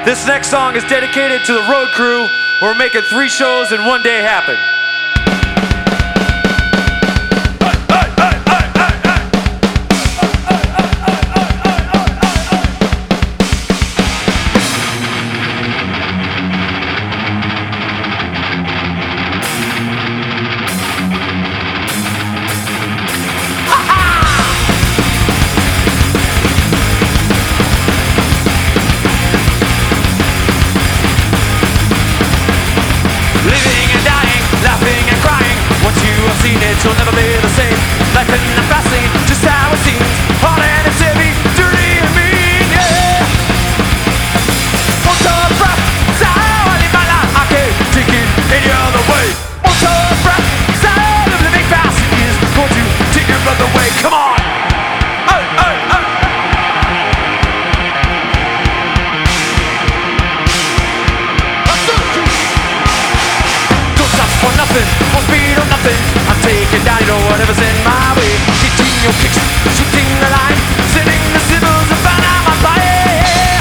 This next song is dedicated to the road crew. We're making 3 shows in 1 day happen. You'll never be the same. Life in the fast lane, just how it seems. Hard and it's heavy, dirty and mean, yeah. Motor breath, sound in my life. I can't take it any other way. Motor breath, sound of living fast. It is going to take your breath away. Come on. Oh, oh, oh. Don't stop for nothing, no speed or nothing. I'm taking down, you know, whatever's in my way. Hitting your kicks, shooting the line, sending the signals and burn out my fire.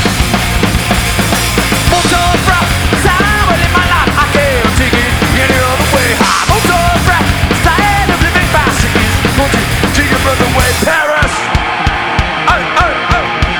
Motor breath, sound in my life. I can't take it any other way. Motor breath, tired of living fast. It is going to take your breath away. Paris. Oh, oh, oh.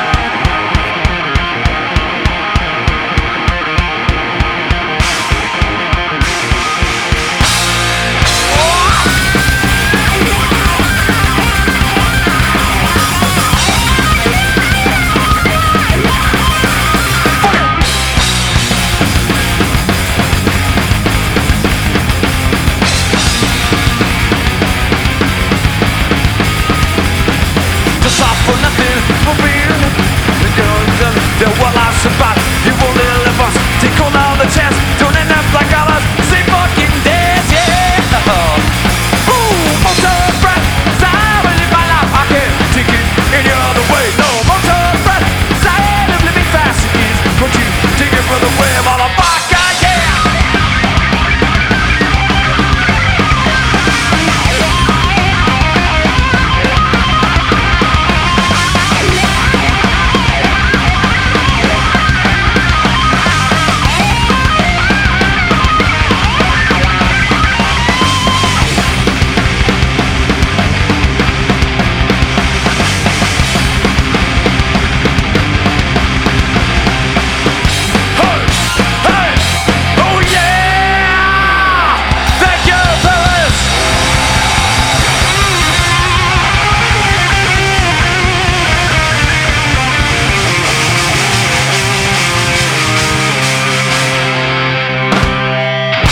For nothing, for being the what life's about. You won't live us. Take all of the chance. Don't end up like others. Say fucking dead, yeah. Ooh, motor breath. Tired of living my life. I can't take it any other way. No motor breath. Tired of living fast. It is going to take it for the way, motherfucker, yeah.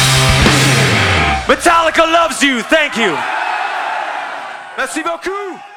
Metallica loves you. Thank you. Merci beaucoup.